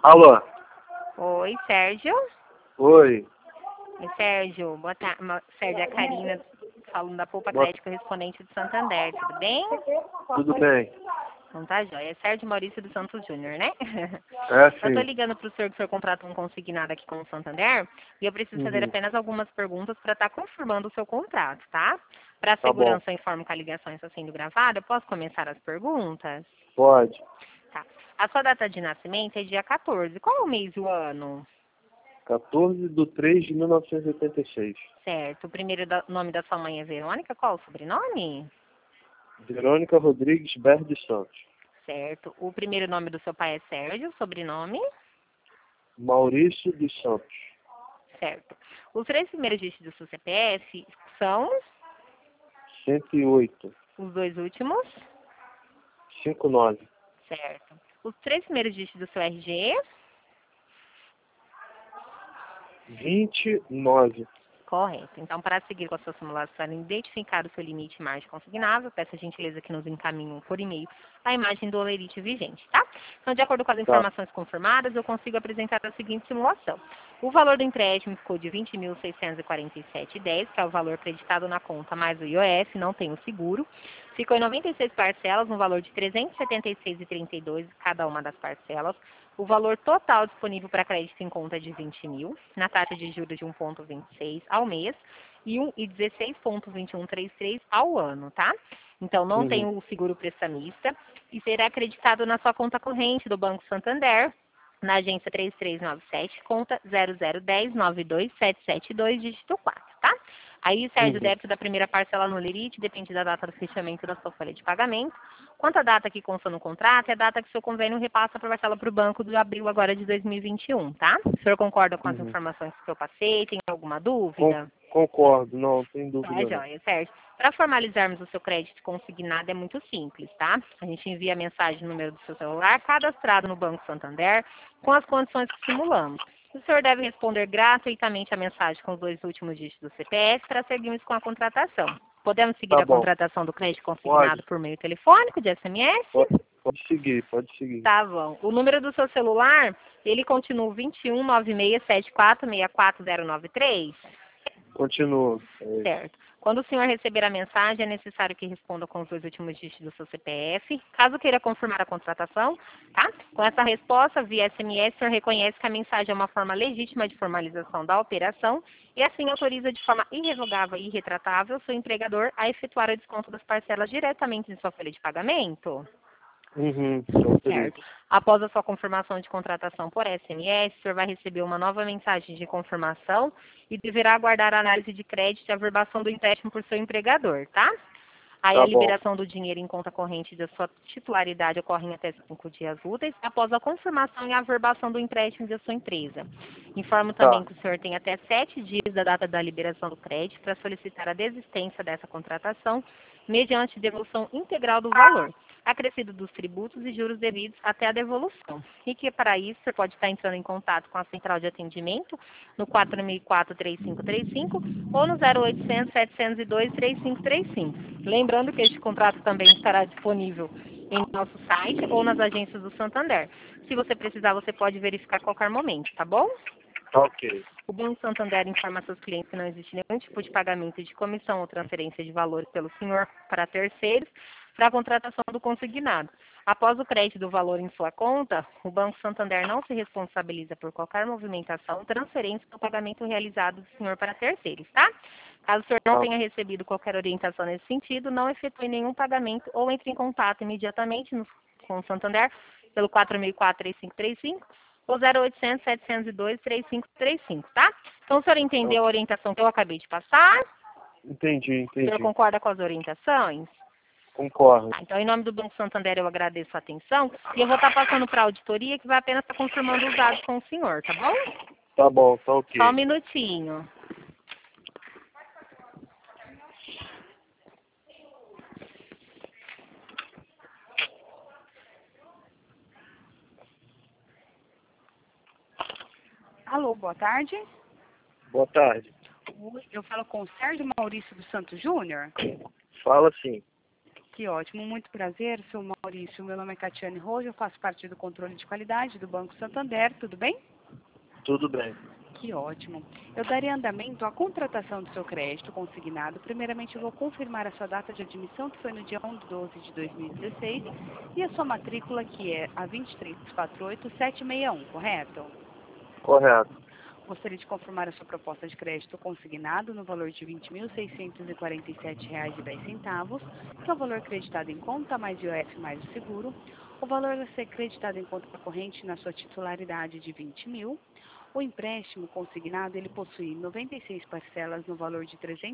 Alô? Oi, Sérgio. Oi. Oi, Sérgio. Boa tarde. Sérgio, é a Karina falando da Poupa Crédito Correspondente do Santander. Tudo bem? Tudo bem? Então tá jóia. É Sérgio Maurício dos Santos Júnior, né? É, Eu tô sim. ligando pro senhor que o senhor contratou um consignado aqui com o Santander e eu preciso fazer apenas algumas perguntas para estar confirmando o seu contrato, tá? Para Tá bom. segurança, eu informo que a ligação está sendo gravada. Eu posso começar as perguntas? Pode. Tá. A sua data de nascimento é dia 14. Qual é o mês e o ano? 14/3/1986. Certo. O primeiro nome da sua mãe é Verônica. Qual o sobrenome? Verônica Rodrigues Berri dos Santos. Certo. O primeiro nome do seu pai é Sérgio. Sobrenome? Maurício dos Santos. Certo. Os 3 primeiros dígitos do seu CPF são 108. os 2 últimos? 59. Certo. Os 3 primeiros dígitos do seu RG? 29. Correto. Então, para seguir com a sua simulação e identificar o seu limite margem consignável, peço a gentileza que nos encaminhem por e-mail a imagem do holerite vigente, tá? Então, de acordo com as Tá. informações confirmadas, eu consigo apresentar a seguinte simulação. O valor do empréstimo ficou de R$ 20.647,10, que é o valor creditado na conta mais o IOF, não tem o seguro. Ficou em 96 parcelas, no valor de R$ 376,32 cada uma das parcelas. O valor total disponível para crédito em conta é de 20 mil, na taxa de juros de 1,26 ao mês e 16,2133 ao ano, tá? Então, não tem o seguro prestamista e será acreditado na sua conta corrente do Banco Santander, na agência 3397, conta 0010-92772, dígito 4, tá? Aí, Sérgio, o débito da primeira parcela no Lerite depende da data do fechamento da sua folha de pagamento. Quanto à data que consta no contrato, é a data que o seu convênio repassa para a parcela para o banco de abril agora de 2021, tá? O senhor concorda com as informações que eu passei? Tem alguma dúvida? Concordo, não, tem Tá, dúvida não. joia, certo. Para formalizarmos o seu crédito consignado é muito simples, tá? A gente envia a mensagem no número do seu celular, cadastrado no Banco Santander, com as condições que simulamos. O senhor deve responder gratuitamente a mensagem com os 2 últimos dígitos do CPF para seguirmos com a contratação. Podemos seguir Tá a bom. contratação do crédito consignado por meio telefônico, de SMS? Pode seguir, pode seguir. Tá bom. O número do seu celular, ele continua 219674640093? Continua. Certo. Quando o senhor receber a mensagem, é necessário que responda com os 2 últimos dígitos do seu CPF. Caso queira confirmar a contratação, tá? Com essa resposta, via SMS, o senhor reconhece que a mensagem é uma forma legítima de formalização da operação e assim autoriza de forma irrevogável e irretratável o seu empregador a efetuar o desconto das parcelas diretamente em sua folha de pagamento. Certo. Após a sua confirmação de contratação por SMS, o senhor vai receber uma nova mensagem de confirmação e deverá aguardar a análise de crédito e a averbação do empréstimo por seu empregador, tá? Aí Tá a bom. liberação do dinheiro em conta corrente da sua titularidade ocorre em até 5 dias úteis, após a confirmação e a averbação do empréstimo da sua empresa. Informo também que o senhor tem até 7 dias da data da liberação do crédito para solicitar a desistência dessa contratação, mediante devolução integral do valor, acrescido dos tributos e juros devidos até a devolução. E que para isso você pode estar entrando em contato com a central de atendimento no 4004-3535 ou no 0800-702-3535. Lembrando que este contrato também estará disponível em nosso site ou nas agências do Santander. Se você precisar, você pode verificar a qualquer momento, tá bom? Tá ok. O Banco Santander informa a seus clientes que não existe nenhum tipo de pagamento de comissão ou transferência de valores pelo senhor para terceiros para a contratação do consignado. Após o crédito do valor em sua conta, o Banco Santander não se responsabiliza por qualquer movimentação, transferência ou pagamento realizado do senhor para terceiros, tá? Caso o senhor não tenha recebido qualquer orientação nesse sentido, não efetue nenhum pagamento ou entre em contato imediatamente com o Santander pelo 4004-3535 ou 0800-702-3535, tá? Então, o senhor entendeu a orientação que eu acabei de passar? Entendi. O senhor concorda com as orientações? Concordo. Tá, então, em nome do Banco Santander, eu agradeço a atenção e eu vou estar passando para a auditoria que vai apenas estar confirmando os dados com o senhor, tá bom? Tá bom, tá ok. Só um minutinho. Alô, boa tarde. Boa tarde. Eu falo com o Sérgio Maurício dos Santos Júnior. Fala sim. Que ótimo, muito prazer, sou Maurício, meu nome é Catiane Rojo, eu faço parte do controle de qualidade do Banco Santander, tudo bem? Tudo bem. Que ótimo. Eu darei andamento à contratação do seu crédito consignado. Primeiramente, eu vou confirmar a sua data de admissão, que foi no dia 11/12 de 2016, e a sua matrícula, que é a 2348761, correto? Correto. Gostaria de confirmar a sua proposta de crédito consignado no valor de R$ 20.647,10, que é o valor creditado em conta, mais IOF mais o seguro. O valor a ser creditado em conta corrente na sua titularidade de 20 mil. O empréstimo consignado, ele possui 96 parcelas no valor de R$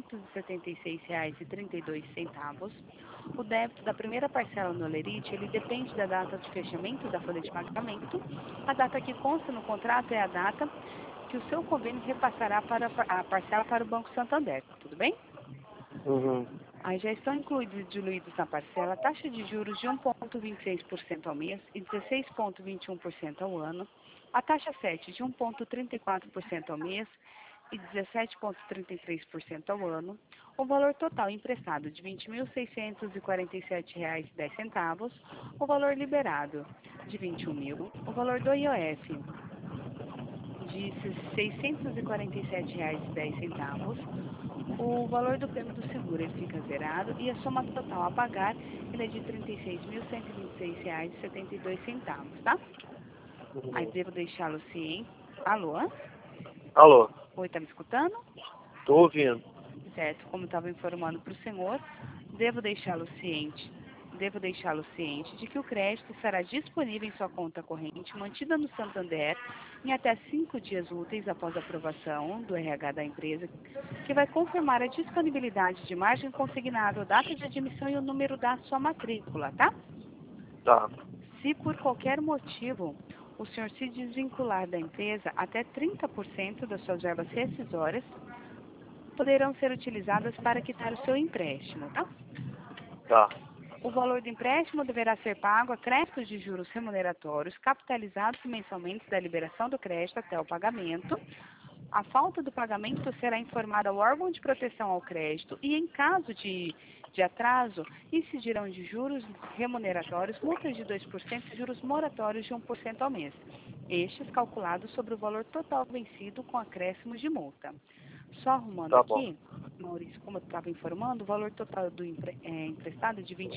376,32. O débito da primeira parcela no Olerite, ele depende da data de fechamento da folha de pagamento. A data que consta no contrato é a data que o seu convênio repassará para a parcela para o Banco Santander, tudo bem? Uhum. Aí já estão diluídos na parcela a taxa de juros de 1,26% ao mês e 16,21% ao ano, a taxa 7 de 1,34% ao mês e 17,33% ao ano, o valor total emprestado de R$ 20.647,10, o valor liberado de 21 mil, o valor do IOF de R$ 647,10, o valor do prêmio do seguro ele fica zerado e a soma total a pagar ele é de R$ 36.126,72, tá? Aí Uhum. devo deixá-lo ciente. Alô? Alô, Oi, tá me escutando? tô ouvindo. Certo, como estava informando para o senhor, devo deixá-lo ciente de que o crédito estará disponível em sua conta corrente, mantida no Santander, em até 5 dias úteis após a aprovação do RH da empresa, que vai confirmar a disponibilidade de margem consignada, data de admissão e o número da sua matrícula, tá? Tá. Se por qualquer motivo o senhor se desvincular da empresa, até 30% das suas verbas rescisórias poderão ser utilizadas para quitar o seu empréstimo, tá? Tá. O valor do empréstimo deverá ser pago a créditos de juros remuneratórios capitalizados mensalmente da liberação do crédito até o pagamento. A falta do pagamento será informada ao órgão de proteção ao crédito e, em caso de atraso, incidirão de juros remuneratórios, multas de 2% e juros moratórios de 1% ao mês. Estes calculados sobre o valor total vencido com acréscimos de multa. Só arrumando Tá bom. aqui, Maurício, como eu estava informando, o valor total do emprestado é de R$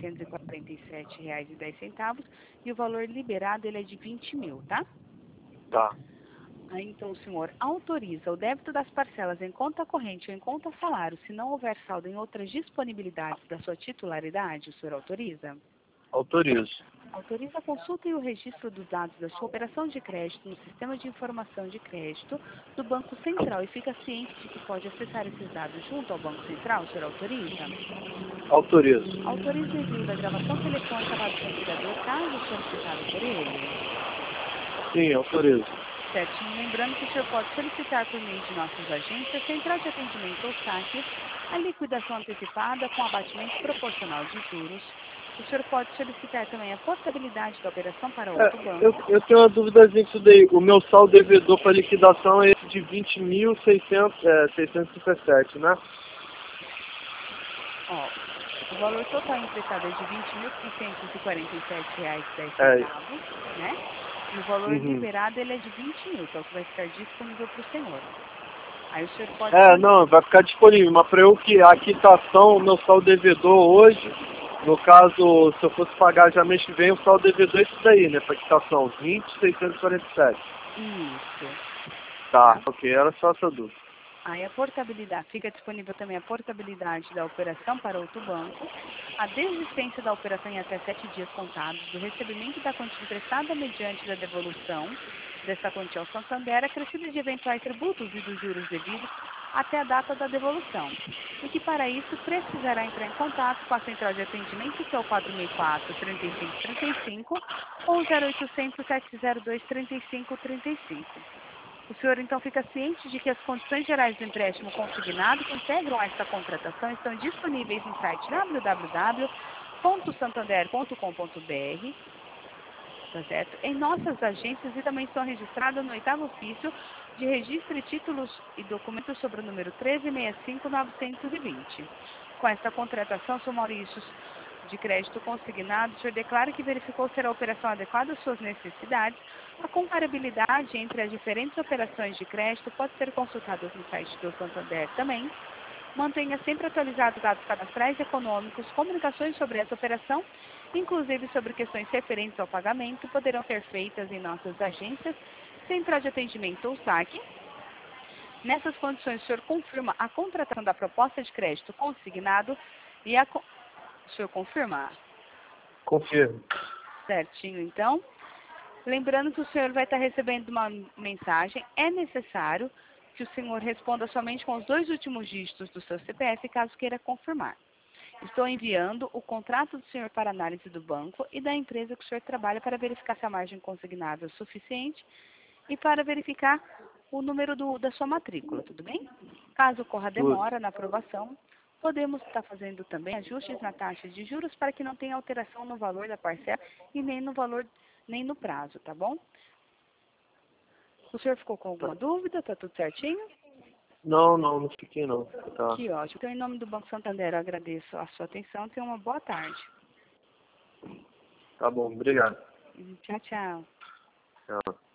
20.647,10 e o valor liberado ele é de 20 mil, tá? Tá. Aí, então, o senhor autoriza o débito das parcelas em conta corrente ou em conta salário, se não houver saldo em outras disponibilidades da sua titularidade, o senhor autoriza? Autorizo. Autoriza a consulta e o registro dos dados da sua operação de crédito no Sistema de Informação de Crédito do Banco Central e fica ciente de que pode acessar esses dados junto ao Banco Central, o senhor autoriza? Autorizo. Autoriza o envio da gravação telefônica para o seu empregador, caso solicitado por ele? Sim, autorizo. Certinho, lembrando que o senhor pode solicitar por meio de nossas agências, central de atendimento ou saque, a liquidação antecipada com abatimento proporcional de juros. O senhor pode solicitar também a portabilidade da operação para outro banco. Eu tenho uma dúvida nisso daí. O meu saldo devedor para liquidação é esse de 20.657, né? Ó, o valor total emprestado é de R$ 20.647,10, né? E o valor Uhum. liberado ele é de 20 mil, que é o que vai ficar disponível para o senhor. Aí o senhor pode... Não, vai ficar disponível, mas para eu que a quitação, o meu saldo devedor hoje, no caso, se eu fosse pagar já mês que vem, o saldo devedor é isso daí, né, para quitação, 20.647. Isso. Tá, ok, era só essa dúvida. Aí a portabilidade, fica disponível também a portabilidade da operação para outro banco, a desistência da operação em até 7 dias contados, do recebimento da quantia emprestada mediante da devolução dessa quantia ao Santander, acrescida de eventuais tributos e dos juros devidos até a data da devolução. E que para isso precisará entrar em contato com a central de atendimento, que é o 464-3535 ou 0800-702-3535. O senhor, então, fica ciente de que as condições gerais do empréstimo consignado que integram esta contratação estão disponíveis no site www.santander.com.br, tá certo? Em nossas agências e também estão registradas no 8º ofício de registro de títulos e documentos sobre o número 1365-920. Com esta contratação, Sr. Maurício, de crédito consignado, o senhor declara que verificou ser a operação adequada às suas necessidades. A comparabilidade entre as diferentes operações de crédito pode ser consultada no site do Santander também. Mantenha sempre atualizados os dados cadastrais e econômicos, comunicações sobre essa operação, inclusive sobre questões referentes ao pagamento, poderão ser feitas em nossas agências, central de atendimento ou saque. Nessas condições, o senhor confirma a contratação da proposta de crédito consignado e o senhor confirma? Confirmo. Certinho, então. Lembrando que o senhor vai estar recebendo uma mensagem. É necessário que o senhor responda somente com os 2 últimos dígitos do seu CPF, caso queira confirmar. Estou enviando o contrato do senhor para análise do banco e da empresa que o senhor trabalha para verificar se a margem consignável é suficiente e para verificar o número da sua matrícula, tudo bem? Caso ocorra demora na aprovação, podemos estar fazendo também ajustes na taxa de juros para que não tenha alteração no valor da parcela e nem no valor, nem no prazo, tá bom? O senhor ficou com alguma dúvida? Tá tudo certinho? Não fiquei não. Tá. Que ótimo. Então, em nome do Banco Santander, eu agradeço a sua atenção. Tenha uma boa tarde. Tá bom, obrigado. Tchau, tchau. Tchau.